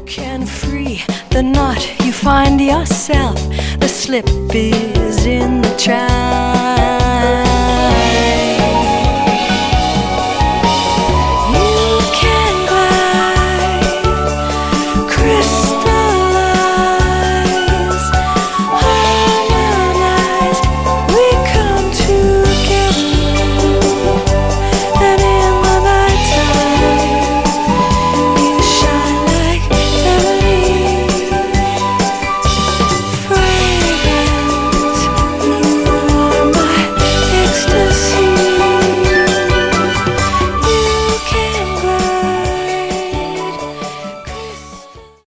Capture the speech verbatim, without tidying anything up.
can free the knot, you find yourself. The slip is in the trap.